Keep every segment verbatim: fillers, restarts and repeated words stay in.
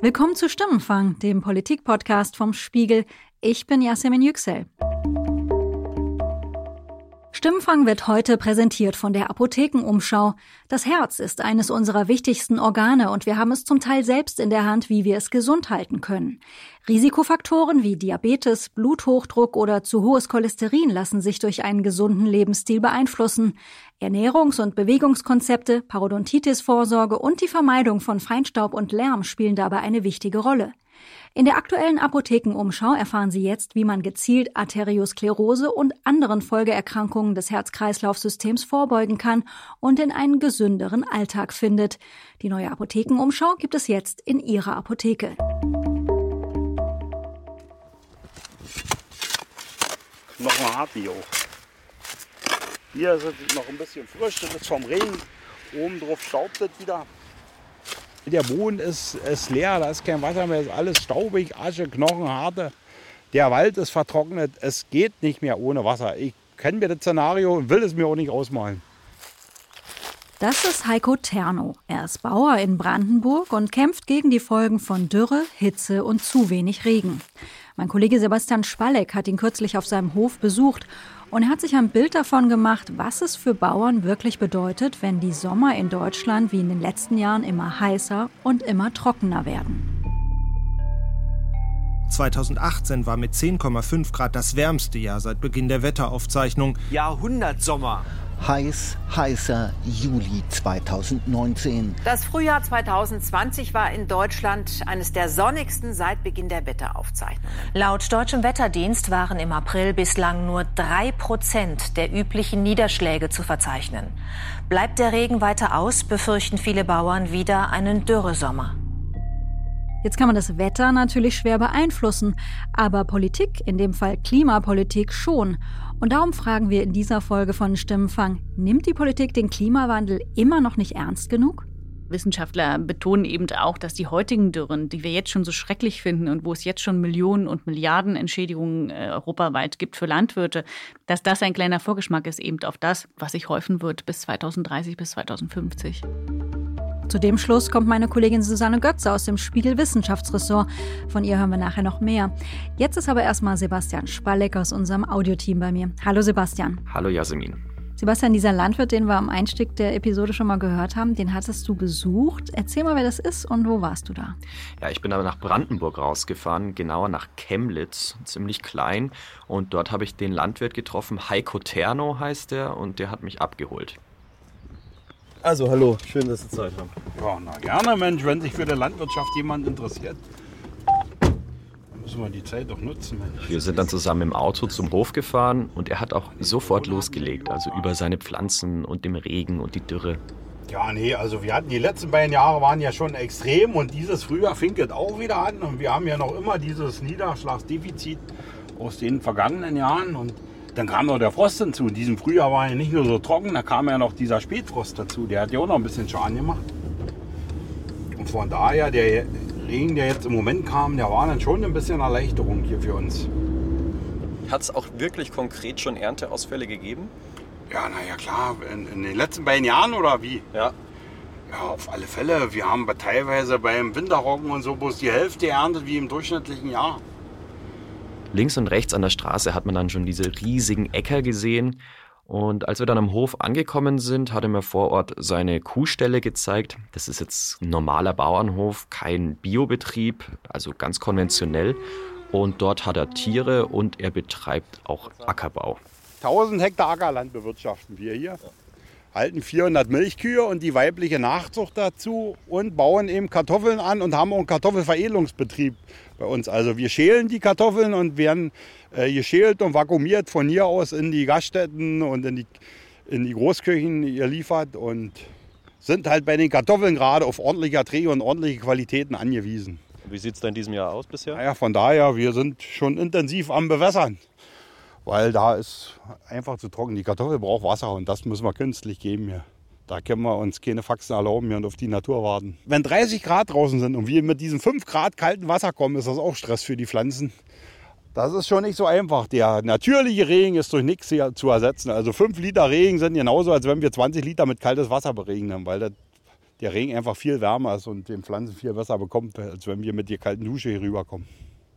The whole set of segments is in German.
Willkommen zu Stimmenfang, dem Politik-Podcast vom Spiegel. Ich bin Yasemin Yüksel. Stimmenfang wird heute präsentiert von der Apothekenumschau. Das Herz ist eines unserer wichtigsten Organe und wir haben es zum Teil selbst in der Hand, wie wir es gesund halten können. Risikofaktoren wie Diabetes, Bluthochdruck oder zu hohes Cholesterin lassen sich durch einen gesunden Lebensstil beeinflussen. Ernährungs- und Bewegungskonzepte, Parodontitis-Vorsorge und die Vermeidung von Feinstaub und Lärm spielen dabei eine wichtige Rolle. In der aktuellen Apothekenumschau erfahren Sie jetzt, wie man gezielt Arteriosklerose und anderen Folgeerkrankungen des Herz-Kreislauf-Systems vorbeugen kann und in einen gesünderen Alltag findet. Die neue Apothekenumschau gibt es jetzt in Ihrer Apotheke. Noch ein Hartbio. Hier ist es noch ein bisschen frisch, das ist vom Regen. Oben drauf staubt es wieder. Der Boden ist, ist leer, da ist kein Wasser mehr, ist alles staubig, Asche, Knochen, Harte. Der Wald ist vertrocknet, es geht nicht mehr ohne Wasser. Ich kenne mir das Szenario und will es mir auch nicht ausmalen. Das ist Heiko Terno. Er ist Bauer in Brandenburg und kämpft gegen die Folgen von Dürre, Hitze und zu wenig Regen. Mein Kollege Sebastian Spalleck hat ihn kürzlich auf seinem Hof besucht und er hat sich ein Bild davon gemacht, was es für Bauern wirklich bedeutet, wenn die Sommer in Deutschland wie in den letzten Jahren immer heißer und immer trockener werden. zweitausendachtzehn war mit zehn Komma fünf Grad das wärmste Jahr seit Beginn der Wetteraufzeichnung. Jahrhundertsommer. Heiß, heißer Juli zweitausendneunzehn. Das Frühjahr zweitausendzwanzig war in Deutschland eines der sonnigsten seit Beginn der Wetteraufzeichnungen. Laut deutschem Wetterdienst waren im April bislang nur drei Prozent der üblichen Niederschläge zu verzeichnen. Bleibt der Regen weiter aus, befürchten viele Bauern wieder einen Dürresommer. Jetzt kann man das Wetter natürlich schwer beeinflussen, aber Politik, in dem Fall Klimapolitik, schon. Und darum fragen wir in dieser Folge von Stimmenfang, nimmt die Politik den Klimawandel immer noch nicht ernst genug? Wissenschaftler betonen eben auch, dass die heutigen Dürren, die wir jetzt schon so schrecklich finden und wo es jetzt schon Millionen und Milliarden Entschädigungen äh, europaweit gibt für Landwirte, dass das ein kleiner Vorgeschmack ist eben auf das, was sich häufen wird bis zweitausenddreißig, bis zweitausendfünfzig. Zu dem Schluss kommt meine Kollegin Susanne Götze aus dem Spiegel Wissenschaftsressort. Von ihr hören wir nachher noch mehr. Jetzt ist aber erstmal Sebastian Spalleck aus unserem Audioteam bei mir. Hallo Sebastian. Hallo Yasemin. Sebastian, dieser Landwirt, den wir am Einstieg der Episode schon mal gehört haben, den hattest du besucht. Erzähl mal, wer das ist und wo warst du da? Ja, ich bin aber nach Brandenburg rausgefahren, genauer nach Chemnitz, ziemlich klein. Und dort habe ich den Landwirt getroffen, Heiko Terno heißt er, und der hat mich abgeholt. Also hallo, schön, dass Sie Zeit haben. Ja, na gerne, Mensch, wenn sich für die Landwirtschaft jemand interessiert. Dann müssen wir die Zeit doch nutzen, Mensch. Wir sind dann zusammen im Auto zum Hof gefahren und er hat auch sofort losgelegt, also über seine Pflanzen und dem Regen und die Dürre. Ja, nee, also wir hatten die letzten beiden Jahre waren ja schon extrem und dieses Frühjahr fing es auch wieder an und wir haben ja noch immer dieses Niederschlagsdefizit aus den vergangenen Jahren und dann kam noch der Frost hinzu. In diesem Frühjahr war ja nicht nur so trocken, da kam ja noch dieser Spätfrost dazu. Der hat ja auch noch ein bisschen Schaden gemacht. Und von daher, der Regen, der jetzt im Moment kam, der war dann schon ein bisschen Erleichterung hier für uns. Hat es auch wirklich konkret schon Ernteausfälle gegeben? Ja, naja, klar. In, in den letzten beiden Jahren oder wie? Ja. Ja, auf alle Fälle. Wir haben teilweise beim Winterroggen und so bloß die Hälfte erntet wie im durchschnittlichen Jahr. Links und rechts an der Straße hat man dann schon diese riesigen Äcker gesehen. Und als wir dann am Hof angekommen sind, hat er mir vor Ort seine Kuhställe gezeigt. Das ist jetzt ein normaler Bauernhof, kein Biobetrieb, also ganz konventionell. Und dort hat er Tiere und er betreibt auch Ackerbau. tausend Hektar Ackerland bewirtschaften wir hier. Halten vierhundert Milchkühe und die weibliche Nachzucht dazu und bauen eben Kartoffeln an und haben auch einen Kartoffelveredelungsbetrieb bei uns. Also wir schälen die Kartoffeln und werden äh, geschält und vakuumiert von hier aus in die Gaststätten und in die, in die Großküchen geliefert und sind halt bei den Kartoffeln gerade auf ordentliche Erträge und ordentliche Qualitäten angewiesen. Wie sieht es denn in diesem Jahr aus bisher? Naja, von daher, wir sind schon intensiv am Bewässern. Weil da ist einfach zu trocken. Die Kartoffel braucht Wasser und das müssen wir künstlich geben hier. Da können wir uns keine Faxen erlauben hier und auf die Natur warten. Wenn dreißig Grad draußen sind und wir mit diesem fünf Grad kalten Wasser kommen, ist das auch Stress für die Pflanzen. Das ist schon nicht so einfach. Der natürliche Regen ist durch nichts zu ersetzen. Also fünf Liter Regen sind genauso, als wenn wir zwanzig Liter mit kaltes Wasser beregnen. Weil das der Regen einfach viel wärmer ist und den Pflanzen viel besser bekommt, als wenn wir mit der kalten Dusche hier rüberkommen.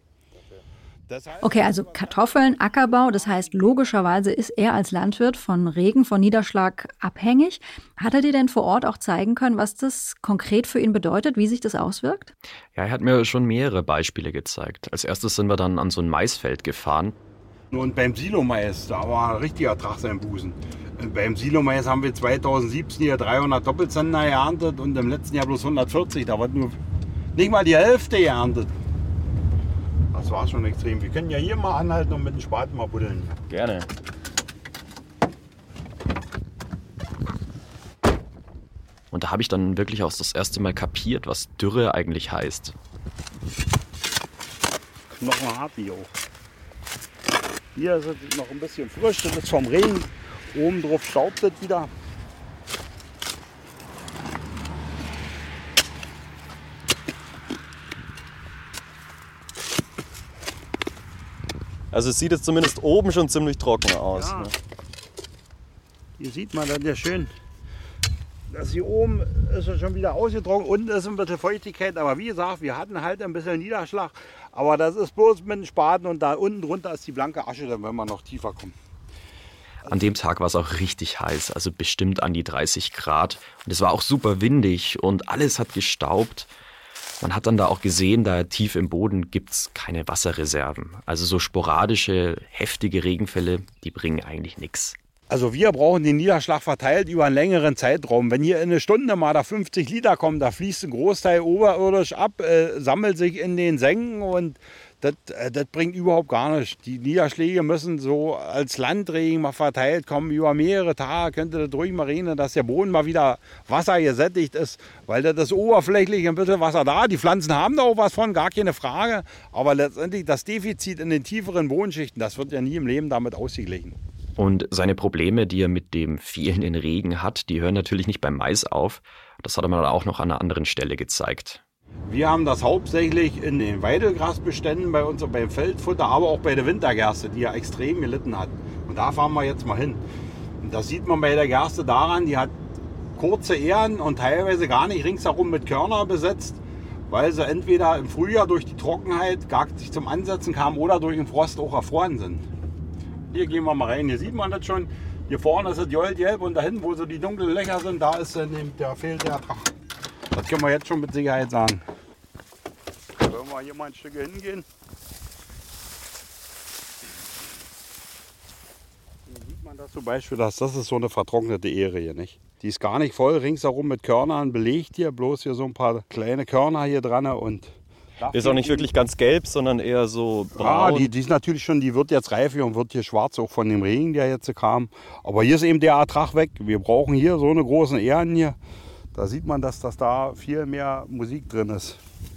Okay, also Kartoffeln, Ackerbau, das heißt logischerweise ist er als Landwirt von Regen, von Niederschlag abhängig. Hat er dir denn vor Ort auch zeigen können, was das konkret für ihn bedeutet, wie sich das auswirkt? Ja, er hat mir schon mehrere Beispiele gezeigt. Als erstes sind wir dann an so ein Maisfeld gefahren. Und beim Silomais, da war ein richtiger Trachseinbußen. Beim Silomais haben wir zweitausendsiebzehn hier dreihundert Doppelzentner geerntet und im letzten Jahr bloß hundertvierzig. Da wird nur nicht mal die Hälfte geerntet. Das war schon extrem. Wir können ja hier mal anhalten und mit dem Spaten mal buddeln. Gerne. Und da habe ich dann wirklich auch das erste Mal kapiert, was Dürre eigentlich heißt. Knochenhart die auch. Hier ist es noch ein bisschen frisch, das ist vom Regen. Oben drauf staubt es wieder. Also es sieht jetzt zumindest oben schon ziemlich trocken aus. Ja. Ne? Hier sieht man dann ja schön, dass hier oben ist es schon wieder ausgetrocknet. Unten ist ein bisschen Feuchtigkeit, aber wie gesagt, wir hatten halt ein bisschen Niederschlag. Aber das ist bloß mit dem Spaten und da unten drunter ist die blanke Asche, dann wenn wir noch tiefer kommen. An dem Tag war es auch richtig heiß, also bestimmt an die dreißig Grad. Und es war auch super windig und alles hat gestaubt. Man hat dann da auch gesehen, da tief im Boden gibt es keine Wasserreserven. Also so sporadische, heftige Regenfälle, die bringen eigentlich nichts. Also wir brauchen den Niederschlag verteilt über einen längeren Zeitraum. Wenn hier in einer Stunde mal da fünfzig Liter kommen, da fließt ein Großteil oberirdisch ab, äh, sammelt sich in den Senken und das, äh, das bringt überhaupt gar nichts. Die Niederschläge müssen so als Landregen mal verteilt kommen. Über mehrere Tage könnte das ruhig mal regnen, dass der Boden mal wieder Wasser gesättigt ist, weil das ist oberflächlich ein bisschen Wasser da. Die Pflanzen haben da auch was von, gar keine Frage. Aber letztendlich das Defizit in den tieferen Bodenschichten, das wird ja nie im Leben damit ausgeglichen. Und seine Probleme, die er mit dem fehlenden Regen hat, die hören natürlich nicht beim Mais auf. Das hat er mir dann auch noch an einer anderen Stelle gezeigt. Wir haben das hauptsächlich in den Weidelgrasbeständen bei uns beim Feldfutter, aber auch bei der Wintergerste, die ja extrem gelitten hat. Und da fahren wir jetzt mal hin. Und das sieht man bei der Gerste daran, die hat kurze Ähren und teilweise gar nicht ringsherum mit Körner besetzt, weil sie entweder im Frühjahr durch die Trockenheit gar nicht zum Ansetzen kamen oder durch den Frost auch erfroren sind. Hier gehen wir mal rein, hier sieht man das schon. Hier vorne ist es goldgelb und da hinten, wo so die dunklen Löcher sind, da ist dann der fehlt der Ertrag. Das können wir jetzt schon mit Sicherheit sagen. Wollen wir hier mal ein Stück hingehen? Hier sieht man das zum Beispiel, dass das ist so eine vertrocknete Ähre hier, nicht? Die ist gar nicht voll ringsherum mit Körnern belegt hier, bloß hier so ein paar kleine Körner hier dran und ist auch nicht wirklich ganz gelb, sondern eher so braun. Ja, die, die ist natürlich schon, die wird jetzt reif und wird hier schwarz, auch von dem Regen, der jetzt kam. Aber hier ist eben der Ertrag weg. Wir brauchen hier so eine großen Ähren hier. Da sieht man, dass das da viel mehr Musik drin ist.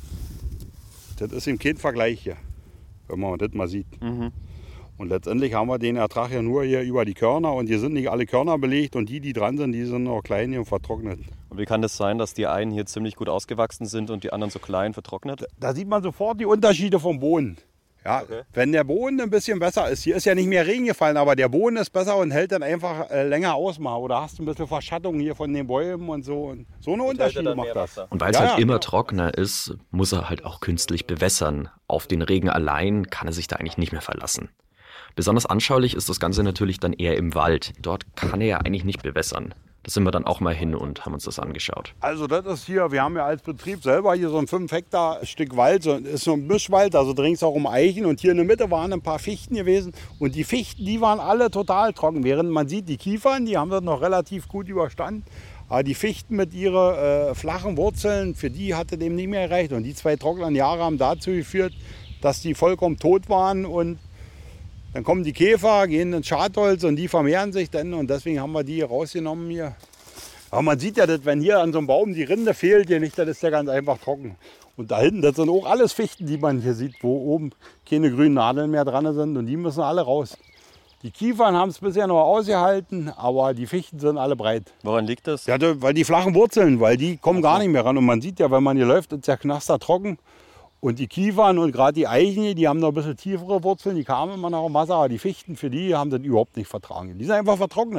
Das ist eben kein Vergleich hier, wenn man das mal sieht. Mhm. Und letztendlich haben wir den Ertrag ja nur hier über die Körner und hier sind nicht alle Körner belegt und die, die dran sind, die sind noch klein hier und vertrocknet. Und wie kann das sein, dass die einen hier ziemlich gut ausgewachsen sind und die anderen so klein vertrocknet? Da, da sieht man sofort die Unterschiede vom Boden. Ja, okay. Wenn der Boden ein bisschen besser ist, hier ist ja nicht mehr Regen gefallen, aber der Boden ist besser und hält dann einfach äh, länger aus mal. Oder hast du ein bisschen Verschattung hier von den Bäumen und so. Und so eine Unterschiede macht das. Und weil es ja, halt immer ja. trockener ist, muss er halt auch künstlich bewässern. Auf den Regen allein kann er sich da eigentlich nicht mehr verlassen. Besonders anschaulich ist das Ganze natürlich dann eher im Wald. Dort kann er ja eigentlich nicht bewässern. Da sind wir dann auch mal hin und haben uns das angeschaut. Also das ist hier, wir haben ja als Betrieb selber hier so ein fünf Hektar Stück Wald, so, ist so ein Mischwald, also ringsherum Eichen und hier in der Mitte waren ein paar Fichten gewesen und die Fichten, die waren alle total trocken, während man sieht, die Kiefern, die haben das noch relativ gut überstanden, aber die Fichten mit ihren äh, flachen Wurzeln, für die hatte dem nicht mehr gereicht und die zwei trockenen Jahre haben dazu geführt, dass die vollkommen tot waren und dann kommen die Käfer, gehen ins Schadholz und die vermehren sich dann und deswegen haben wir die hier rausgenommen hier. Aber man sieht ja, dass, wenn hier an so einem Baum die Rinde fehlt, hier nicht, das ist ja ganz einfach trocken. Und da hinten, das sind auch alles Fichten, die man hier sieht, wo oben keine grünen Nadeln mehr dran sind und die müssen alle raus. Die Kiefern haben es bisher noch ausgehalten, aber die Fichten sind alle breit. Woran liegt das? Ja, weil die flachen Wurzeln, weil die kommen gar nicht mehr ran. Und man sieht ja, wenn man hier läuft, ist der Knaster trocken. Und die Kiefern und gerade die Eichen, die haben noch ein bisschen tiefere Wurzeln, die kamen immer noch im Wasser. Aber die Fichten, für die haben das überhaupt nicht vertragen. Die sind einfach vertrocknet.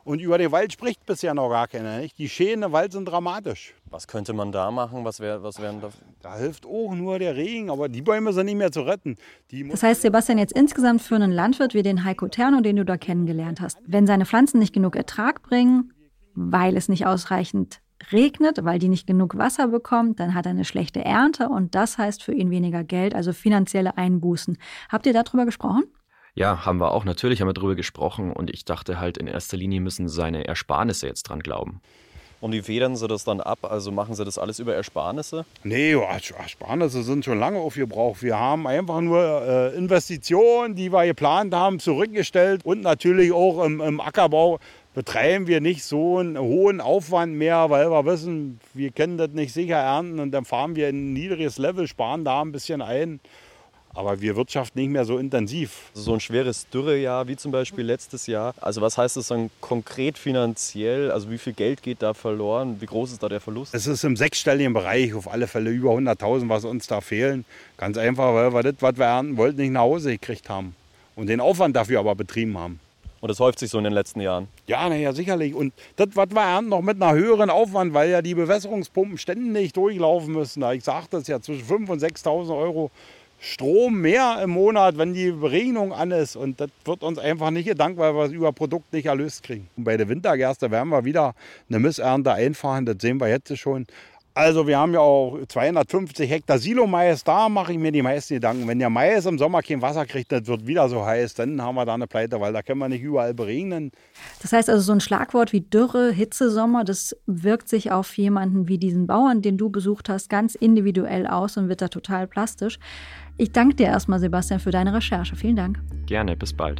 Und über den Wald spricht bisher noch gar keiner. Nicht? Die Schäden im Wald sind dramatisch. Was könnte man da machen? Was, wär, was wären da? Da hilft auch nur der Regen, aber die Bäume sind nicht mehr zu retten. Die Das heißt, Sebastian, jetzt insgesamt für einen Landwirt wie den Heiko Terno, den du da kennengelernt hast, wenn seine Pflanzen nicht genug Ertrag bringen, weil es nicht ausreichend regnet, weil die nicht genug Wasser bekommen, dann hat er eine schlechte Ernte und das heißt für ihn weniger Geld, also finanzielle Einbußen. Habt ihr darüber gesprochen? Ja, haben wir auch. Natürlich haben wir darüber gesprochen und ich dachte halt, in erster Linie müssen seine Ersparnisse jetzt dran glauben. Und wie federn Sie das dann ab? Also machen Sie das alles über Ersparnisse? Nee, Ersparnisse sind schon lange aufgebraucht. Wir haben einfach nur äh, Investitionen, die wir geplant haben, zurückgestellt. Und natürlich auch im, im Ackerbau betreiben wir nicht so einen hohen Aufwand mehr, weil wir wissen, wir können das nicht sicher ernten. Und dann fahren wir in ein niedriges Level, sparen da ein bisschen ein. Aber wir wirtschaften nicht mehr so intensiv. So ein schweres Dürrejahr wie zum Beispiel letztes Jahr. Also was heißt das dann konkret finanziell? Also wie viel Geld geht da verloren? Wie groß ist da der Verlust? Es ist im sechsstelligen Bereich, auf alle Fälle über hunderttausend, was uns da fehlen. Ganz einfach, weil wir das, was wir ernten wollten, nicht nach Hause gekriegt haben. Und den Aufwand dafür aber betrieben haben. Und das häuft sich so in den letzten Jahren? Ja, naja, sicherlich. Und das, was wir ernten, noch mit einer höheren Aufwand, weil ja die Bewässerungspumpen ständig durchlaufen müssen. Ich sage das ja, zwischen fünftausend und sechstausend Euro Strom mehr im Monat, wenn die Beregnung an ist. Und das wird uns einfach nicht gedankt, weil wir es über Produkt nicht erlöst kriegen. Und bei der Wintergerste werden wir wieder eine Missernte einfahren, das sehen wir jetzt schon. Also wir haben ja auch zweihundertfünfzig Hektar Silomais, da mache ich mir die meisten Gedanken. Wenn der Mais im Sommer kein Wasser kriegt, das wird wieder so heiß, dann haben wir da eine Pleite, weil da können wir nicht überall beregnen. Das heißt also, so ein Schlagwort wie Dürre, Hitzesommer, das wirkt sich auf jemanden wie diesen Bauern, den du besucht hast, ganz individuell aus und wird da total plastisch. Ich danke dir erstmal, Sebastian, für deine Recherche. Vielen Dank. Gerne, bis bald.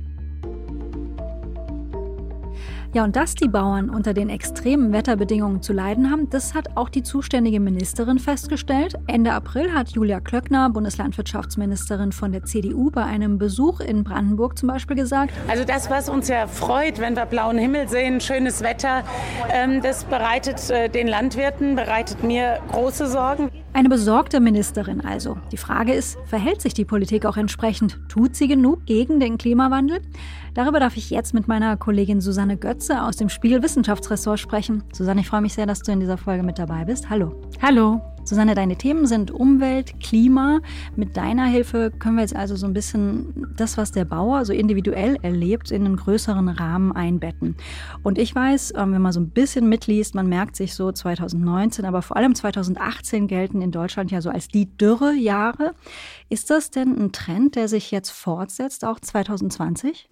Ja, und dass die Bauern unter den extremen Wetterbedingungen zu leiden haben, das hat auch die zuständige Ministerin festgestellt. Ende April hat Julia Klöckner, Bundeslandwirtschaftsministerin von der C D U, bei einem Besuch in Brandenburg zum Beispiel gesagt: Also das, was uns ja freut, wenn wir blauen Himmel sehen, schönes Wetter, das bereitet den Landwirten, bereitet mir große Sorgen. Eine besorgte Ministerin also. Die Frage ist, verhält sich die Politik auch entsprechend? Tut sie genug gegen den Klimawandel? Darüber darf ich jetzt mit meiner Kollegin Susanne Götze aus dem Spiegel Wissenschaftsressort sprechen. Susanne, ich freue mich sehr, dass du in dieser Folge mit dabei bist. Hallo. Hallo. Susanne, deine Themen sind Umwelt, Klima. Mit deiner Hilfe können wir jetzt also so ein bisschen das, was der Bauer so individuell erlebt, in einen größeren Rahmen einbetten. Und ich weiß, wenn man so ein bisschen mitliest, man merkt sich so zweitausendneunzehn, aber vor allem zweitausendachtzehn gelten in Deutschland ja so als die Dürrejahre. Ist das denn ein Trend, der sich jetzt fortsetzt, auch zweitausendzwanzig?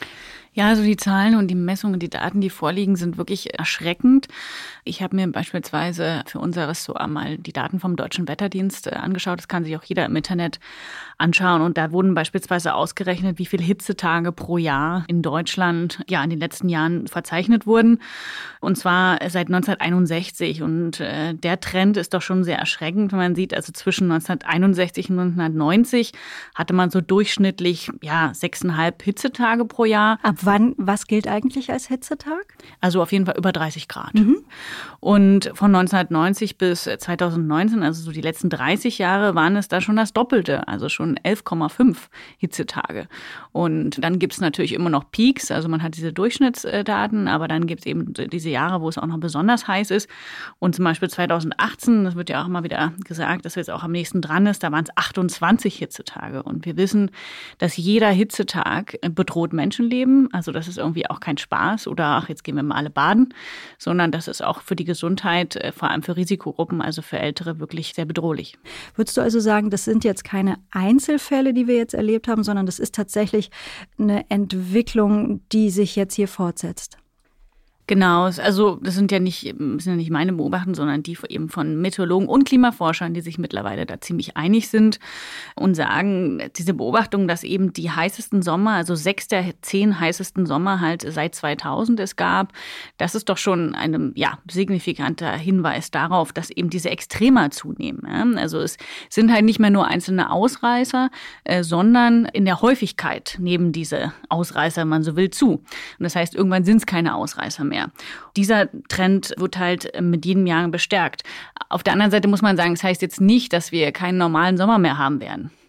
Ja, also die Zahlen und die Messungen, die Daten, die vorliegen, sind wirklich erschreckend. Ich habe mir beispielsweise für unser Ressort mal die Daten vom Deutschen Wetterdienst angeschaut. Das kann sich auch jeder im Internet anschauen. Und da wurden beispielsweise ausgerechnet, wie viele Hitzetage pro Jahr in Deutschland ja in den letzten Jahren verzeichnet wurden. Und zwar seit neunzehnhunderteinundsechzig. Und äh, der Trend ist doch schon sehr erschreckend, wenn man sieht, also zwischen neunzehnhunderteinundsechzig und neunzehnhundertneunzig hatte man so durchschnittlich ja sechseinhalb Hitzetage pro Jahr. Ab wann, was gilt eigentlich als Hitzetag? Also auf jeden Fall über dreißig Grad. Mhm. Und von neunzehnhundertneunzig bis zweitausendneunzehn, also so die letzten dreißig Jahre, waren es da schon das Doppelte, also schon elf Komma fünf Hitzetage. Und dann gibt es natürlich immer noch Peaks, also man hat diese Durchschnittsdaten, aber dann gibt es eben diese Jahre, wo es auch noch besonders heiß ist. Und zum Beispiel zweitausendachtzehn, das wird ja auch immer wieder gesagt, dass jetzt auch am nächsten dran ist, da waren es achtundzwanzig Hitzetage. Und wir wissen, dass jeder Hitzetag bedroht Menschenleben. Also das ist irgendwie auch kein Spaß oder ach, jetzt gehen wir mal alle baden, sondern das ist auch für die Gesundheit, vor allem für Risikogruppen, also für Ältere, wirklich sehr bedrohlich. Würdest du also sagen, das sind jetzt keine Einzelfälle, die wir jetzt erlebt haben, sondern das ist tatsächlich eine Entwicklung, die sich jetzt hier fortsetzt? Genau, also das sind ja nicht, das sind ja nicht meine Beobachtungen, sondern die eben von Meteorologen und Klimaforschern, die sich mittlerweile da ziemlich einig sind und sagen, diese Beobachtung, dass eben die heißesten Sommer, also sechs der zehn heißesten Sommer halt seit zweitausend es gab, das ist doch schon ein ja, signifikanter Hinweis darauf, dass eben diese Extrema zunehmen. Ja? Also es sind halt nicht mehr nur einzelne Ausreißer, äh, sondern in der Häufigkeit nehmen diese Ausreißer, wenn man so will, zu. Und das heißt, irgendwann sind es keine Ausreißer mehr. Mehr. Dieser Trend wird halt mit jedem Jahr bestärkt. Auf der anderen Seite muss man sagen, es heißt jetzt nicht, dass wir keinen normalen Sommer mehr haben werden.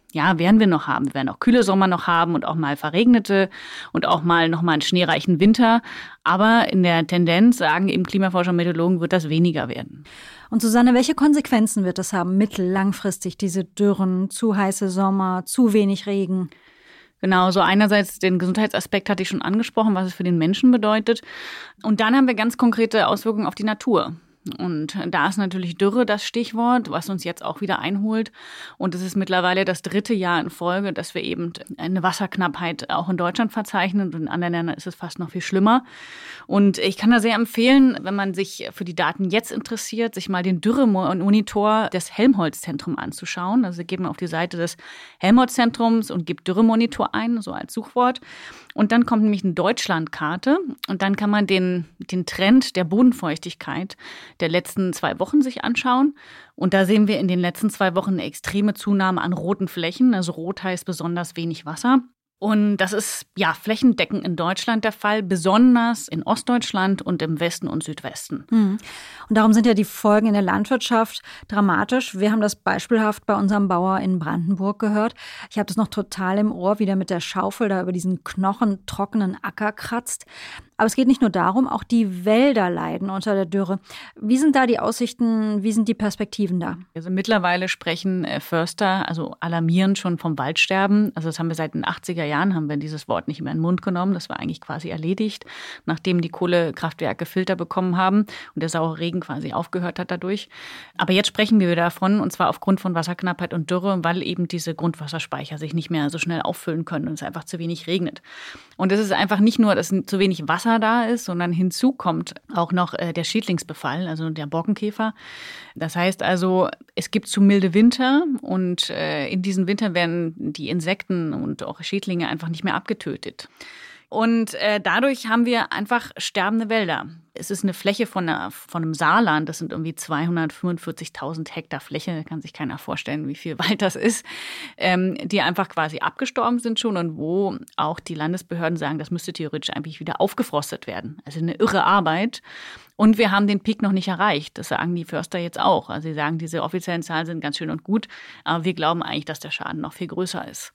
ja, werden wir noch haben. Wir werden auch kühle Sommer noch haben und auch mal verregnete und auch mal noch mal einen schneereichen Winter. Aber in der Tendenz, sagen eben Klimaforscher und Meteorologen, wird das weniger werden. Und Susanne, welche Konsequenzen wird das haben, mittel-, langfristig, diese Dürren, zu heiße Sommer, zu wenig Regen? Genau, so einerseits den Gesundheitsaspekt hatte ich schon angesprochen, was es für den Menschen bedeutet. Und dann haben wir ganz konkrete Auswirkungen auf die Natur. Und da ist natürlich Dürre das Stichwort, was uns jetzt auch wieder einholt. Und es ist mittlerweile das dritte Jahr in Folge, dass wir eben eine Wasserknappheit auch in Deutschland verzeichnen. Und in anderen Ländern ist es fast noch viel schlimmer. Und ich kann da sehr empfehlen, wenn man sich für die Daten jetzt interessiert, sich mal den Dürremonitor des Helmholtz-Zentrums anzuschauen. Also geht man auf die Seite des Helmholtz-Zentrums und gibt Dürremonitor ein, so als Suchwort. Und dann kommt nämlich eine Deutschlandkarte. Und dann kann man den, den Trend der Bodenfeuchtigkeit der letzten zwei Wochen sich anschauen. Und da sehen wir in den letzten zwei Wochen eine extreme Zunahme an roten Flächen. Also rot heißt besonders wenig Wasser. Und das ist ja flächendeckend in Deutschland der Fall, besonders in Ostdeutschland und im Westen und Südwesten. Und darum sind ja die Folgen in der Landwirtschaft dramatisch. Wir haben das beispielhaft bei unserem Bauer in Brandenburg gehört. Ich habe das noch total im Ohr, wie der mit der Schaufel da über diesen knochentrockenen Acker kratzt. Aber es geht nicht nur darum, auch die Wälder leiden unter der Dürre. Wie sind da die Aussichten, wie sind die Perspektiven da? Also mittlerweile sprechen Förster, also alarmieren schon vom Waldsterben. Also das haben wir seit den achtziger Jahren, haben wir dieses Wort nicht mehr in den Mund genommen. Das war eigentlich quasi erledigt, nachdem die Kohlekraftwerke Filter bekommen haben und der saure Regen quasi aufgehört hat dadurch. Aber jetzt sprechen wir wieder davon, und zwar aufgrund von Wasserknappheit und Dürre, weil eben diese Grundwasserspeicher sich nicht mehr so schnell auffüllen können und es einfach zu wenig regnet. Und es ist einfach nicht nur, dass zu wenig Wasser da ist, sondern hinzu kommt auch noch äh, der Schädlingsbefall, also der Borkenkäfer. Das heißt also, es gibt zu milde Winter und äh, in diesen Wintern werden die Insekten und auch Schädlinge einfach nicht mehr abgetötet. Und äh, dadurch haben wir einfach sterbende Wälder. Es ist eine Fläche von, einer, von einem Saarland, das sind irgendwie zweihundertfünfundvierzigtausend Hektar Fläche, kann sich keiner vorstellen, wie viel Wald das ist, ähm, die einfach quasi abgestorben sind schon und wo auch die Landesbehörden sagen, das müsste theoretisch eigentlich wieder aufgeforstet werden. Also eine irre Arbeit. Und wir haben den Peak noch nicht erreicht, das sagen die Förster jetzt auch. Also sie sagen, diese offiziellen Zahlen sind ganz schön und gut, aber wir glauben eigentlich, dass der Schaden noch viel größer ist.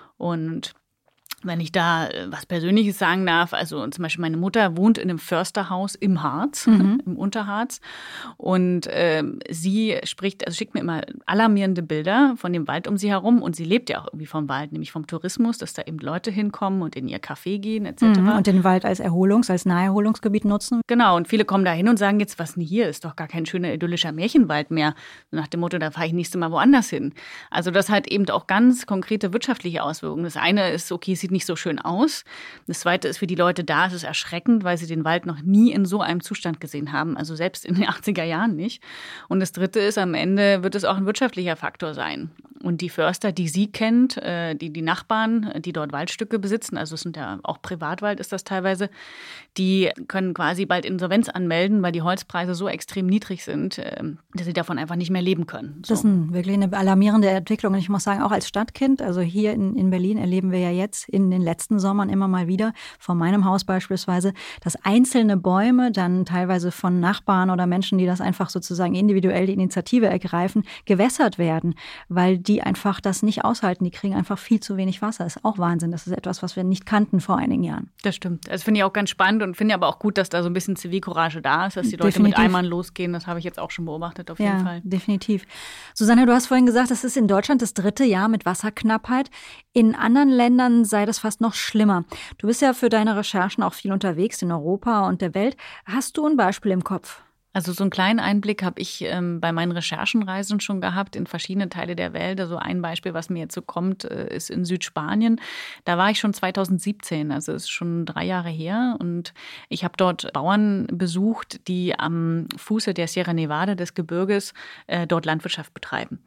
Und wenn ich da was Persönliches sagen darf, also zum Beispiel meine Mutter wohnt in einem Försterhaus im Harz, mhm. im Unterharz. Und äh, sie spricht, also schickt mir immer alarmierende Bilder von dem Wald um sie herum. Und sie lebt ja auch irgendwie vom Wald, nämlich vom Tourismus, dass da eben Leute hinkommen und in ihr Café gehen et cetera. Mhm. Und den Wald als Erholungs-, als Naherholungsgebiet nutzen. Genau, und viele kommen da hin und sagen jetzt, was denn hier, ist doch gar kein schöner idyllischer Märchenwald mehr. Nach dem Motto, da fahre ich nächstes Mal woanders hin. Also das hat eben auch ganz konkrete wirtschaftliche Auswirkungen. Das eine ist, okay, es sieht nicht so schön aus. Das zweite ist, für die Leute da, es ist erschreckend, weil sie den Wald noch nie in so einem Zustand gesehen haben. Also selbst in den achtziger Jahren nicht. Und das dritte ist, am Ende wird es auch ein wirtschaftlicher Faktor sein. Und die Förster, die sie kennt, die, die Nachbarn, die dort Waldstücke besitzen, also es sind ja auch Privatwald ist das teilweise, die können quasi bald Insolvenz anmelden, weil die Holzpreise so extrem niedrig sind, dass sie davon einfach nicht mehr leben können. So. Das ist ein, wirklich eine alarmierende Entwicklung. Und ich muss sagen, auch als Stadtkind, also hier in, in Berlin erleben wir ja jetzt in den letzten Sommern immer mal wieder, vor meinem Haus beispielsweise, dass einzelne Bäume dann teilweise von Nachbarn oder Menschen, die das einfach sozusagen individuell die Initiative ergreifen, gewässert werden, weil die einfach das nicht aushalten. Die kriegen einfach viel zu wenig Wasser. Das ist auch Wahnsinn. Das ist etwas, was wir nicht kannten vor einigen Jahren. Das stimmt. Das finde ich auch ganz spannend und finde aber auch gut, dass da so ein bisschen Zivilcourage da ist, dass die Leute definitiv mit Eimern losgehen. Das habe ich jetzt auch schon beobachtet, auf jeden ja, Fall. Definitiv. Susanne, du hast vorhin gesagt, das ist in Deutschland das dritte Jahr mit Wasserknappheit. In anderen Ländern sei das fast noch schlimmer. Du bist ja für deine Recherchen auch viel unterwegs in Europa und der Welt. Hast du ein Beispiel im Kopf? Also so einen kleinen Einblick habe ich ähm, bei meinen Recherchenreisen schon gehabt in verschiedene Teile der Welt. Also ein Beispiel, was mir jetzt so kommt, äh, ist in Südspanien. Da war ich schon zweitausendsiebzehn, also ist schon drei Jahre her. Und ich habe dort Bauern besucht, die am Fuße der Sierra Nevada, des Gebirges, äh, dort Landwirtschaft betreiben.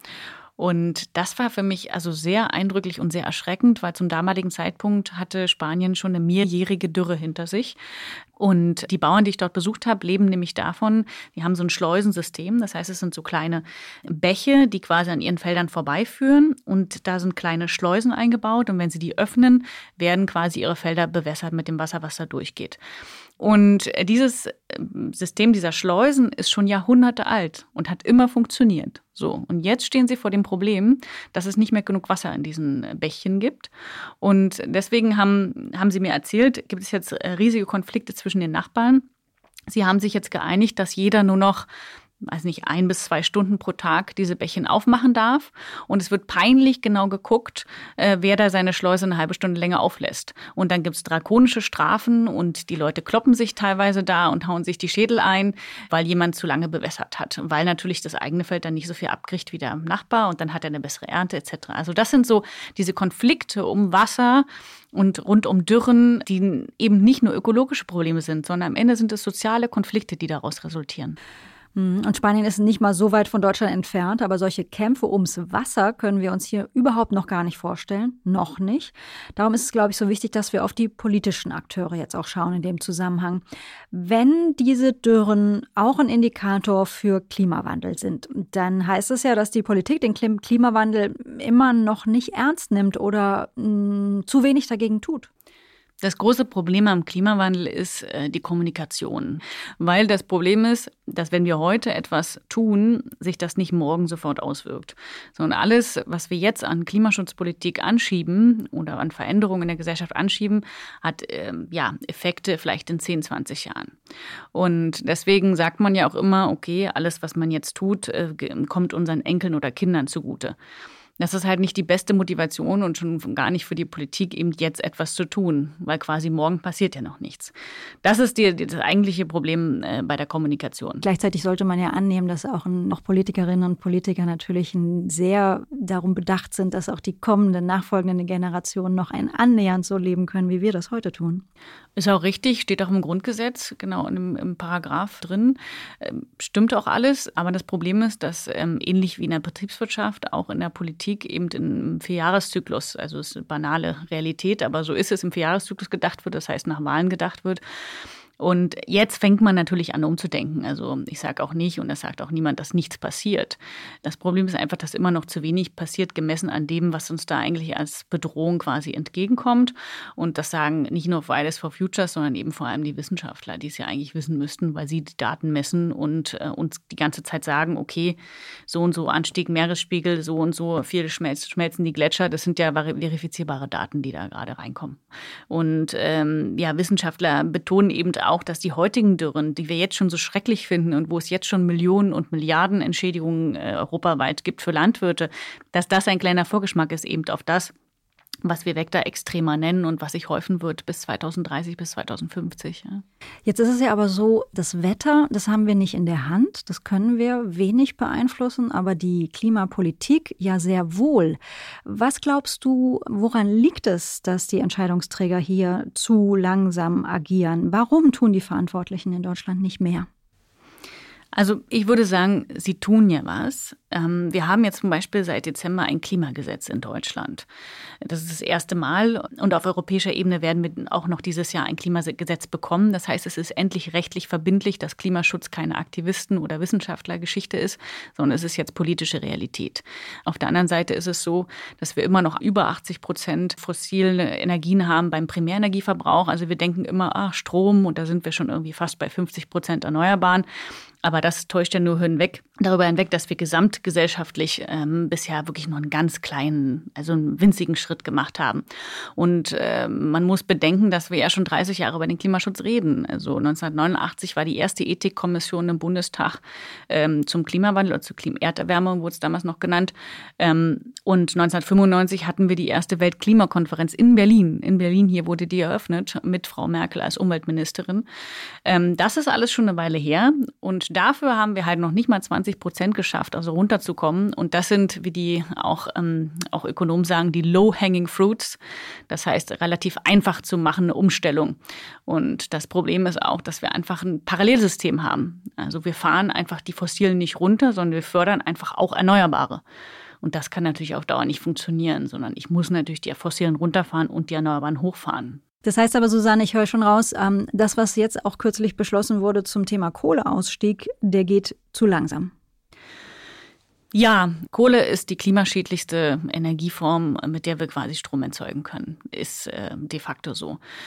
Und das war für mich also sehr eindrücklich und sehr erschreckend, weil zum damaligen Zeitpunkt hatte Spanien schon eine mehrjährige Dürre hinter sich. Und die Bauern, die ich dort besucht habe, leben nämlich davon, die haben so ein Schleusensystem. Das heißt, es sind so kleine Bäche, die quasi an ihren Feldern vorbeiführen. Und da sind kleine Schleusen eingebaut. Und wenn sie die öffnen, werden quasi ihre Felder bewässert mit dem Wasser, was da durchgeht. Und dieses System dieser Schleusen ist schon Jahrhunderte alt und hat immer funktioniert. So, und jetzt stehen sie vor dem Problem, dass es nicht mehr genug Wasser in diesen Bächen gibt. Und deswegen haben, haben sie mir erzählt, gibt es jetzt riesige Konflikte zwischen den Nachbarn. Sie haben sich jetzt geeinigt, dass jeder nur noch, weiß nicht, ein bis zwei Stunden pro Tag diese Bächen aufmachen darf. Und es wird peinlich genau geguckt, äh, wer da seine Schleuse eine halbe Stunde länger auflässt. Und dann gibt's drakonische Strafen und die Leute kloppen sich teilweise da und hauen sich die Schädel ein, weil jemand zu lange bewässert hat. Weil natürlich das eigene Feld dann nicht so viel abkriegt wie der Nachbar und dann hat er eine bessere Ernte et cetera. Also das sind so diese Konflikte um Wasser und rund um Dürren, die eben nicht nur ökologische Probleme sind, sondern am Ende sind es soziale Konflikte, die daraus resultieren. Und Spanien ist nicht mal so weit von Deutschland entfernt, aber solche Kämpfe ums Wasser können wir uns hier überhaupt noch gar nicht vorstellen. Noch nicht. Darum ist es, glaube ich, so wichtig, dass wir auf die politischen Akteure jetzt auch schauen in dem Zusammenhang. Wenn diese Dürren auch ein Indikator für Klimawandel sind, dann heißt es ja, dass die Politik den Klimawandel immer noch nicht ernst nimmt oder mh, zu wenig dagegen tut. Das große Problem am Klimawandel ist äh, die Kommunikation. Weil das Problem ist, dass wenn wir heute etwas tun, sich das nicht morgen sofort auswirkt. Sondern alles, was wir jetzt an Klimaschutzpolitik anschieben oder an Veränderungen in der Gesellschaft anschieben, hat äh, ja Effekte vielleicht in zehn, zwanzig Jahren. Und deswegen sagt man ja auch immer, okay, alles, was man jetzt tut, äh, kommt unseren Enkeln oder Kindern zugute. Das ist halt nicht die beste Motivation und schon gar nicht für die Politik, eben jetzt etwas zu tun, weil quasi morgen passiert ja noch nichts. Das ist die, das eigentliche Problem äh, bei der Kommunikation. Gleichzeitig sollte man ja annehmen, dass auch noch Politikerinnen und Politiker natürlich sehr darum bedacht sind, dass auch die kommenden, nachfolgenden Generationen noch ein annähernd so leben können, wie wir das heute tun. Ist auch richtig, steht auch im Grundgesetz, genau im, im Paragraph drin. Ähm, stimmt auch alles, aber das Problem ist, dass ähm, ähnlich wie in der Betriebswirtschaft auch in der Politik eben im Vierjahreszyklus, also es ist eine banale Realität, aber so ist es, im Vierjahreszyklus gedacht wird, das heißt nach Wahlen gedacht wird. Und jetzt fängt man natürlich an, umzudenken. Also ich sage auch nicht, und das sagt auch niemand, dass nichts passiert. Das Problem ist einfach, dass immer noch zu wenig passiert, gemessen an dem, was uns da eigentlich als Bedrohung quasi entgegenkommt. Und das sagen nicht nur Fridays for Future, sondern eben vor allem die Wissenschaftler, die es ja eigentlich wissen müssten, weil sie die Daten messen und äh, uns die ganze Zeit sagen, okay, so und so Anstieg Meeresspiegel, so und so viel schmelz, schmelzen die Gletscher. Das sind ja verifizierbare Daten, die da gerade reinkommen. Und ähm, ja, Wissenschaftler betonen eben auch, auch, dass die heutigen Dürren, die wir jetzt schon so schrecklich finden und wo es jetzt schon Millionen und Milliarden Entschädigungen äh, europaweit gibt für Landwirte, dass das ein kleiner Vorgeschmack ist eben auf das, was wir Vector extremer nennen und was sich häufen wird bis zweitausenddreißig, bis zweitausendfünfzig. Ja. Jetzt ist es ja aber so, das Wetter, das haben wir nicht in der Hand, das können wir wenig beeinflussen, aber die Klimapolitik ja sehr wohl. Was glaubst du, woran liegt es, dass die Entscheidungsträger hier zu langsam agieren? Warum tun die Verantwortlichen in Deutschland nicht mehr? Also ich würde sagen, sie tun ja was. Wir haben jetzt zum Beispiel seit Dezember ein Klimagesetz in Deutschland. Das ist das erste Mal und auf europäischer Ebene werden wir auch noch dieses Jahr ein Klimagesetz bekommen. Das heißt, es ist endlich rechtlich verbindlich, dass Klimaschutz keine Aktivisten- oder Wissenschaftlergeschichte ist, sondern es ist jetzt politische Realität. Auf der anderen Seite ist es so, dass wir immer noch über achtzig Prozent fossile Energien haben beim Primärenergieverbrauch. Also wir denken immer, ach, Strom, und da sind wir schon irgendwie fast bei fünfzig Prozent Erneuerbaren. Aber das täuscht ja nur hinweg, darüber hinweg, dass wir gesamtgesellschaftlich ähm, bisher wirklich nur einen ganz kleinen, also einen winzigen Schritt gemacht haben. Und äh, man muss bedenken, dass wir ja schon dreißig Jahre über den Klimaschutz reden. Also neunzehnhundertneunundachtzig war die erste Ethikkommission im Bundestag ähm, zum Klimawandel oder zur Erderwärmung, wurde es damals noch genannt. Ähm, und neunzehnhundertfünfundneunzig hatten wir die erste Weltklimakonferenz in Berlin. In Berlin hier wurde die eröffnet mit Frau Merkel als Umweltministerin. Ähm, das ist alles schon eine Weile her. Und dafür haben wir halt noch nicht mal zwanzig Prozent geschafft, also runterzukommen. Und das sind, wie die auch, ähm, auch Ökonomen sagen, die low-hanging fruits. Das heißt, relativ einfach zu machen, eine Umstellung. Und das Problem ist auch, dass wir einfach ein Parallelsystem haben. Also wir fahren einfach die Fossilen nicht runter, sondern wir fördern einfach auch Erneuerbare. Und das kann natürlich auf Dauer nicht funktionieren, sondern ich muss natürlich die Fossilen runterfahren und die Erneuerbaren hochfahren. Das heißt aber, Susanne, ich höre schon raus, das, was jetzt auch kürzlich beschlossen wurde zum Thema Kohleausstieg, der geht zu langsam. Ja, Kohle ist die klimaschädlichste Energieform, mit der wir quasi Strom erzeugen können. Ist äh, de facto so.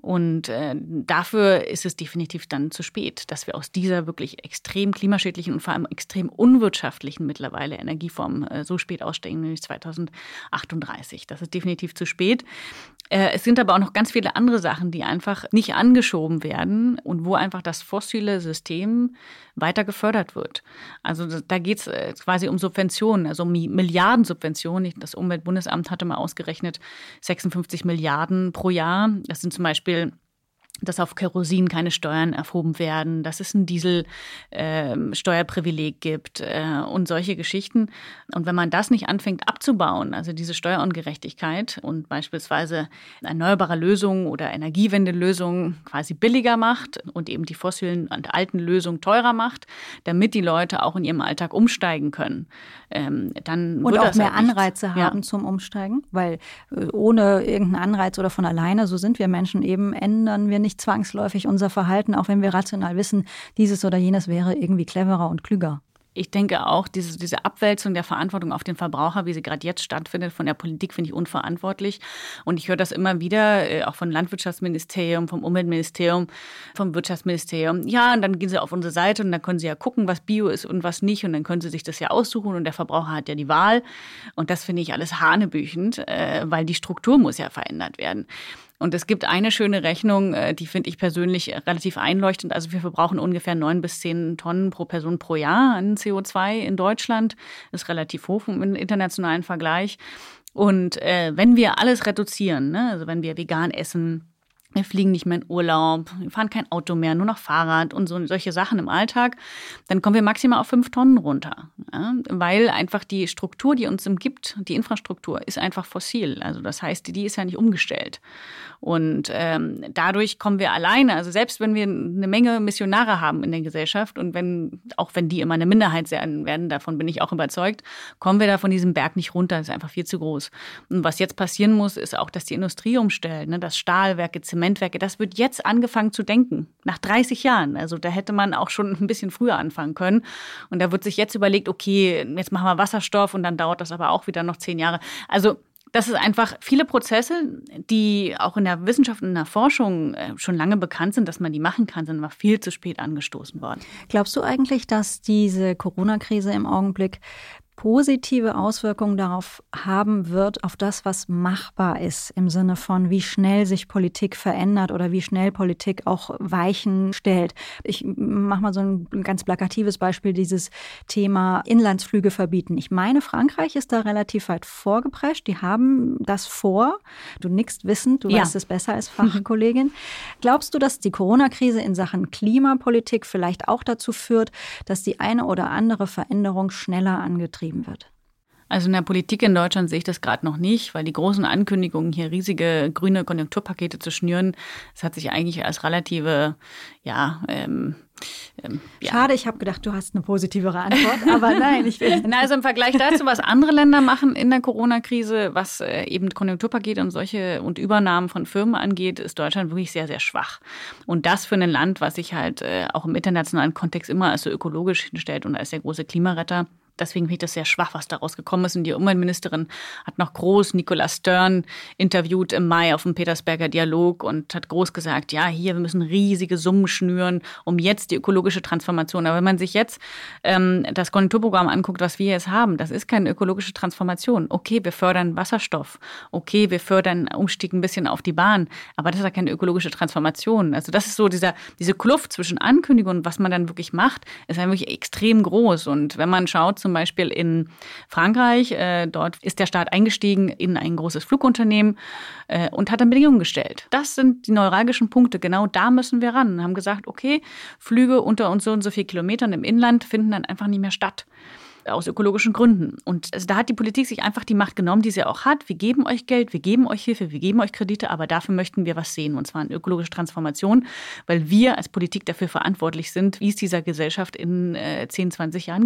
Und äh, dafür ist es definitiv dann zu spät, dass wir aus dieser wirklich extrem klimaschädlichen und vor allem extrem unwirtschaftlichen mittlerweile Energieform äh, so spät aussteigen, nämlich zweitausendachtunddreißig. Das ist definitiv zu spät. Äh, es sind aber auch noch ganz viele andere Sachen, die einfach nicht angeschoben werden und wo einfach das fossile System weiter gefördert wird. Also da geht es quasi um Subventionen, also um Milliardensubventionen. Das Umweltbundesamt hatte mal ausgerechnet, sechsundfünfzig Milliarden pro Jahr. Das sind zum Beispiel dass auf Kerosin keine Steuern erhoben werden, dass es ein Dieselsteuerprivileg äh, gibt äh, und solche Geschichten. Und wenn man das nicht anfängt abzubauen, also diese Steuerungerechtigkeit und beispielsweise erneuerbare Lösungen oder Energiewendelösungen quasi billiger macht und eben die fossilen und alten Lösungen teurer macht, damit die Leute auch in ihrem Alltag umsteigen können, ähm, dann und wird auch das mehr halt Anreize haben ja. zum Umsteigen, weil äh, ohne irgendeinen Anreiz oder von alleine, so sind wir Menschen eben, ändern wir nicht zwangsläufig unser Verhalten, auch wenn wir rational wissen, dieses oder jenes wäre irgendwie cleverer und klüger. Ich denke auch, diese, diese Abwälzung der Verantwortung auf den Verbraucher, wie sie gerade jetzt stattfindet, von der Politik, finde ich unverantwortlich. Und ich höre das immer wieder, äh, auch vom Landwirtschaftsministerium, vom Umweltministerium, vom Wirtschaftsministerium. Ja, und dann gehen sie auf unsere Seite und dann können sie ja gucken, was Bio ist und was nicht. Und dann können sie sich das ja aussuchen und der Verbraucher hat ja die Wahl. Und das finde ich alles hanebüchend, äh, weil die Struktur muss ja verändert werden. Und es gibt eine schöne Rechnung, die finde ich persönlich relativ einleuchtend. Also wir verbrauchen ungefähr neun bis zehn Tonnen pro Person pro Jahr an C O zwei in Deutschland. Das ist relativ hoch im internationalen Vergleich. Und äh, wenn wir alles reduzieren, ne, also wenn wir vegan essen, wir fliegen nicht mehr in Urlaub, wir fahren kein Auto mehr, nur noch Fahrrad und so solche Sachen im Alltag, dann kommen wir maximal auf fünf Tonnen runter. Ja? Weil einfach die Struktur, die uns umgibt, die Infrastruktur, ist einfach fossil. Also das heißt, die ist ja nicht umgestellt. Und ähm, dadurch kommen wir alleine, also selbst wenn wir eine Menge Missionare haben in der Gesellschaft und wenn auch wenn die immer eine Minderheit sein werden, davon bin ich auch überzeugt, kommen wir da von diesem Berg nicht runter, das ist einfach viel zu groß. Und was jetzt passieren muss, ist auch, dass die Industrie umstellt, ne? Das Stahlwerke, Zementwerke, das wird jetzt angefangen zu denken, nach dreißig Jahren. Also da hätte man auch schon ein bisschen früher anfangen können. Und da wird sich jetzt überlegt, okay, jetzt machen wir Wasserstoff und dann dauert das aber auch wieder noch zehn Jahre. Also das ist einfach viele Prozesse, die auch in der Wissenschaft und in der Forschung schon lange bekannt sind, dass man die machen kann, sind aber viel zu spät angestoßen worden. Glaubst du eigentlich, dass diese Corona-Krise im Augenblick positive Auswirkungen darauf haben wird, auf das, was machbar ist, im Sinne von, wie schnell sich Politik verändert oder wie schnell Politik auch Weichen stellt? Ich mache mal so ein ganz plakatives Beispiel, dieses Thema Inlandsflüge verbieten. Ich meine, Frankreich ist da relativ weit vorgeprescht. Die haben das vor. Du nickst wissend, du ja. weißt es besser als Fachkollegin. Glaubst du, dass die Corona-Krise in Sachen Klimapolitik vielleicht auch dazu führt, dass die eine oder andere Veränderung schneller angetrieben wird? Also in der Politik in Deutschland sehe ich das gerade noch nicht, weil die großen Ankündigungen, hier riesige grüne Konjunkturpakete zu schnüren, das hat sich eigentlich als relative, ja, ähm, ähm ja. Schade, ich habe gedacht, du hast eine positivere Antwort, aber nein. Ich will Na, also im Vergleich dazu, was andere Länder machen in der Corona-Krise, was äh, eben Konjunkturpakete und solche und Übernahmen von Firmen angeht, ist Deutschland wirklich sehr, sehr schwach. Und das für ein Land, was sich halt äh, auch im internationalen Kontext immer als so ökologisch hinstellt und als der große Klimaretter. Deswegen finde ich das sehr schwach, was daraus gekommen ist. Und die Umweltministerin hat noch groß Nicola Stern interviewt im Mai auf dem Petersberger Dialog und hat groß gesagt, ja, hier, wir müssen riesige Summen schnüren, um jetzt die ökologische Transformation. Aber wenn man sich jetzt ähm, das Konjunkturprogramm anguckt, was wir jetzt haben, das ist keine ökologische Transformation. Okay, wir fördern Wasserstoff. Okay, wir fördern Umstieg ein bisschen auf die Bahn. Aber das ist ja keine ökologische Transformation. Also das ist so dieser, diese Kluft zwischen Ankündigung und was man dann wirklich macht, ist ja wirklich extrem groß. Und wenn man schaut, zum Beispiel in Frankreich, äh, dort ist der Staat eingestiegen in ein großes Flugunternehmen äh, und hat dann Bedingungen gestellt. Das sind die neuralgischen Punkte, genau da müssen wir ran. Und haben gesagt, okay, Flüge unter uns so und so viel Kilometern im Inland finden dann einfach nicht mehr statt. Aus ökologischen Gründen. Und also da hat die Politik sich einfach die Macht genommen, die sie auch hat. Wir geben euch Geld, wir geben euch Hilfe, wir geben euch Kredite, aber dafür möchten wir was sehen, und zwar eine ökologische Transformation, weil wir als Politik dafür verantwortlich sind, wie es dieser Gesellschaft in äh, zehn, zwanzig Jahren geht.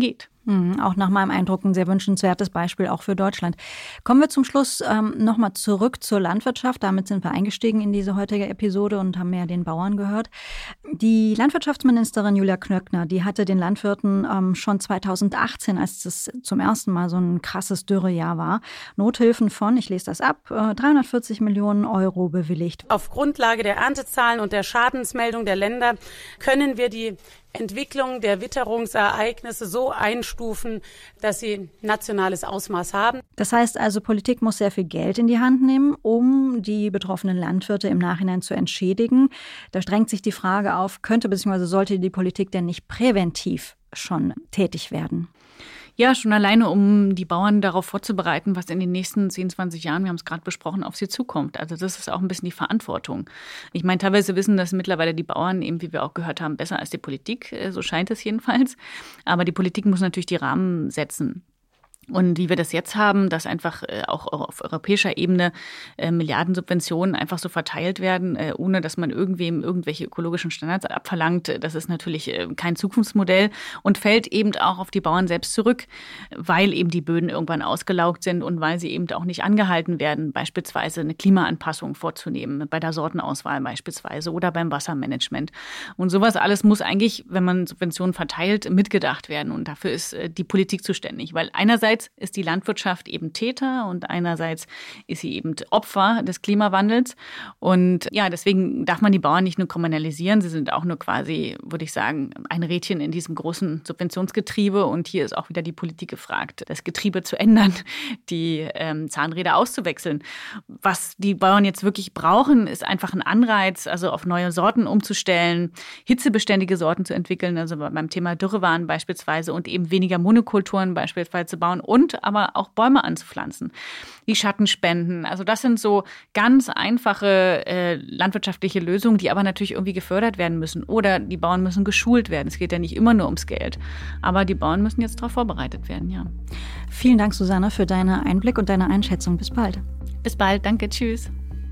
Mhm, auch nach meinem Eindruck ein sehr wünschenswertes Beispiel auch für Deutschland. Kommen wir zum Schluss ähm, nochmal zurück zur Landwirtschaft. Damit sind wir eingestiegen in diese heutige Episode und haben ja den Bauern gehört. Die Landwirtschaftsministerin Julia Klöckner, die hatte den Landwirten ähm, schon zweitausendachtzehn, als es zum ersten Mal so ein krasses Dürrejahr war, Nothilfen von, ich lese das ab, äh, dreihundertvierzig Millionen Euro bewilligt. Auf Grundlage der Erntezahlen und der Schadensmeldung der Länder können wir die Entwicklung der Witterungsereignisse so einstufen, dass sie nationales Ausmaß haben. Das heißt also, Politik muss sehr viel Geld in die Hand nehmen, um die betroffenen Landwirte im Nachhinein zu entschädigen. Da drängt sich die Frage auf, könnte bzw. sollte die Politik denn nicht präventiv schon tätig werden? Ja, schon alleine, um die Bauern darauf vorzubereiten, was in den nächsten zehn, zwanzig Jahren, wir haben es gerade besprochen, auf sie zukommt. Also das ist auch ein bisschen die Verantwortung. Ich meine, teilweise wissen das mittlerweile die Bauern, eben wie wir auch gehört haben, besser als die Politik, so scheint es jedenfalls. Aber die Politik muss natürlich die Rahmen setzen. Und wie wir das jetzt haben, dass einfach äh, auch auf europäischer Ebene äh, Milliardensubventionen einfach so verteilt werden, äh, ohne dass man irgendwem irgendwelche ökologischen Standards abverlangt, das ist natürlich äh, kein Zukunftsmodell und fällt eben auch auf die Bauern selbst zurück, weil eben die Böden irgendwann ausgelaugt sind und weil sie eben auch nicht angehalten werden, beispielsweise eine Klimaanpassung vorzunehmen, bei der Sortenauswahl beispielsweise oder beim Wassermanagement. Und sowas alles muss eigentlich, wenn man Subventionen verteilt, mitgedacht werden. Und dafür ist äh, die Politik zuständig, weil einerseits ist die Landwirtschaft eben Täter und einerseits ist sie eben Opfer des Klimawandels. Und ja, deswegen darf man die Bauern nicht nur kommunalisieren. Sie sind auch nur quasi, würde ich sagen, ein Rädchen in diesem großen Subventionsgetriebe. Und hier ist auch wieder die Politik gefragt, das Getriebe zu ändern, die ähm, Zahnräder auszuwechseln. Was die Bauern jetzt wirklich brauchen, ist einfach ein Anreiz, also auf neue Sorten umzustellen, hitzebeständige Sorten zu entwickeln, also beim Thema Dürrewaren beispielsweise und eben weniger Monokulturen beispielsweise zu bauen. Und aber auch Bäume anzupflanzen, die Schatten spenden. Also das sind so ganz einfache äh, landwirtschaftliche Lösungen, die aber natürlich irgendwie gefördert werden müssen. Oder die Bauern müssen geschult werden. Es geht ja nicht immer nur ums Geld. Aber die Bauern müssen jetzt darauf vorbereitet werden, ja. Vielen Dank, Susanne, für deinen Einblick und deine Einschätzung. Bis bald. Bis bald, danke, tschüss.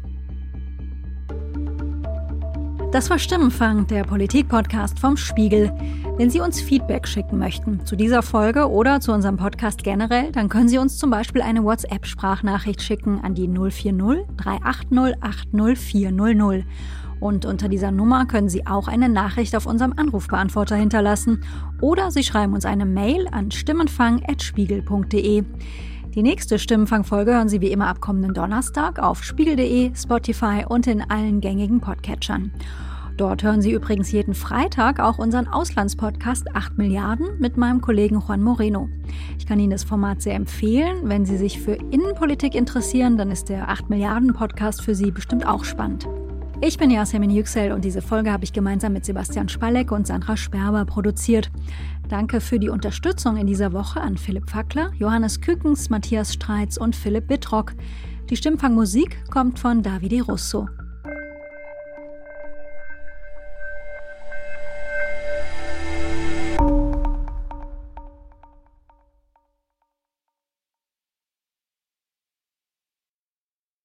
Das war Stimmenfang, der Politik-Podcast vom Spiegel. Wenn Sie uns Feedback schicken möchten zu dieser Folge oder zu unserem Podcast generell, dann können Sie uns zum Beispiel eine WhatsApp-Sprachnachricht schicken an die null vier null, drei acht null, acht null vier null null. Und unter dieser Nummer können Sie auch eine Nachricht auf unserem Anrufbeantworter hinterlassen. Oder Sie schreiben uns eine Mail an stimmenfang at spiegel punkt de. Die nächste Stimmenfang-Folge hören Sie wie immer ab kommenden Donnerstag auf spiegel punkt de, Spotify und in allen gängigen Podcatchern. Dort hören Sie übrigens jeden Freitag auch unseren Auslandspodcast acht Milliarden mit meinem Kollegen Juan Moreno. Ich kann Ihnen das Format sehr empfehlen. Wenn Sie sich für Innenpolitik interessieren, dann ist der acht Milliarden Podcast für Sie bestimmt auch spannend. Ich bin Yasemin Yüksel und diese Folge habe ich gemeinsam mit Sebastian Spalleck und Sandra Sperber produziert. Danke für die Unterstützung in dieser Woche an Philipp Fackler, Johannes Kükens, Matthias Streitz und Philipp Wittrock. Die Stimmfangmusik kommt von Davide Russo.